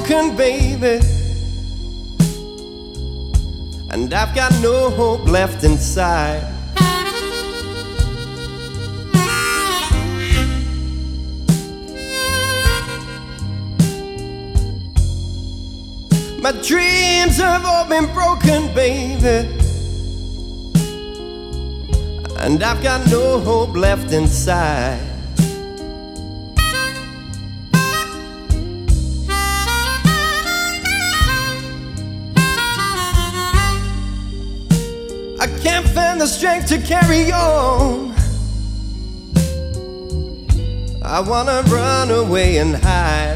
broken, baby, and I've got no hope left inside. My dreams have all been broken, baby, and I've got no hope left inside. I can't find the strength to carry on. I wanna run away and hide.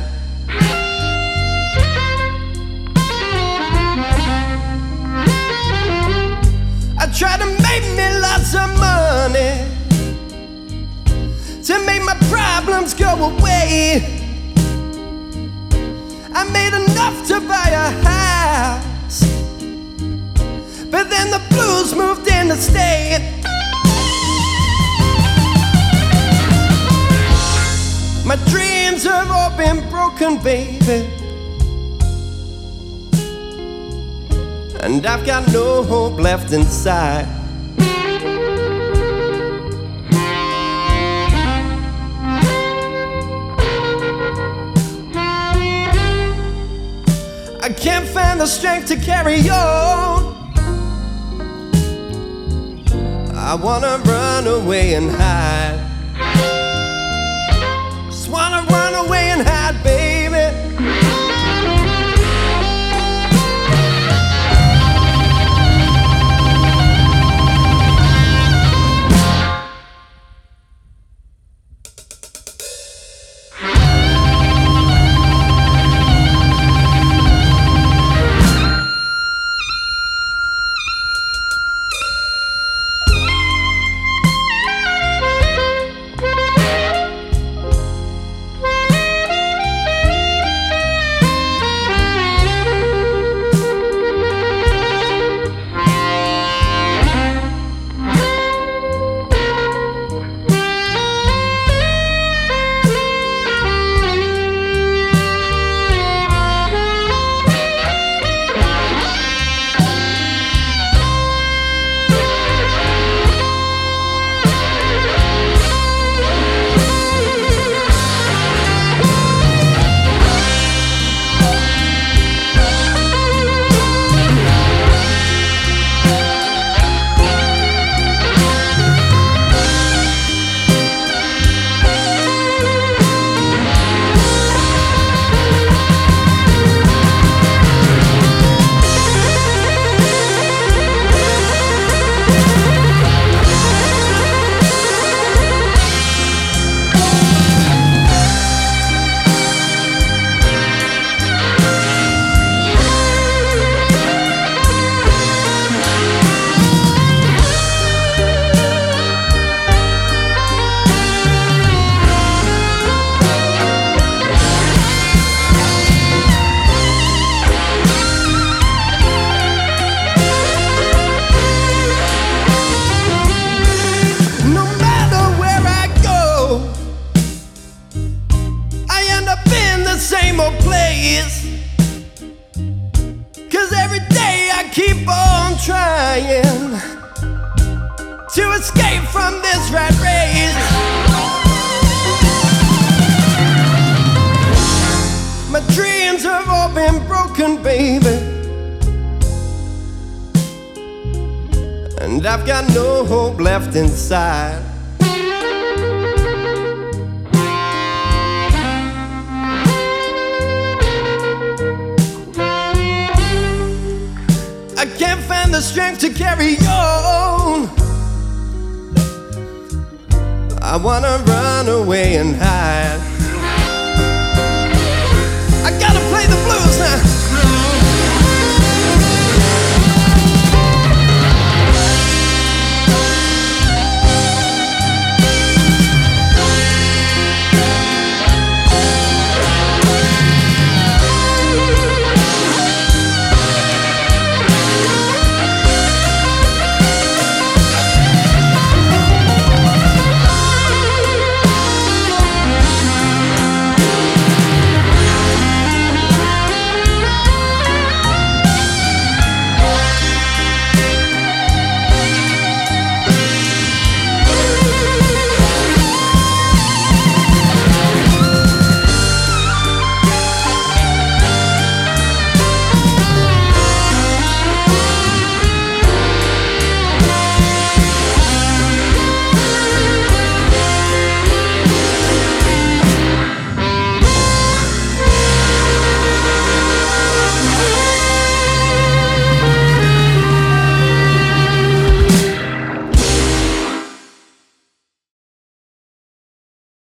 I try to make me lots of money to make my problems go away. I made enough to buy a house, but then the blues moved in to stay. My dreams have all been broken, baby, and I've got no hope left inside. I can't find the strength to carry on. I wanna run away and hide. Just wanna run away and hide, baby. Same old place, 'cause every day I keep on trying to escape from this rat race. My dreams have all been broken, baby, and I've got no hope left inside. I can't find the strength to carry on. I wanna run away and hide.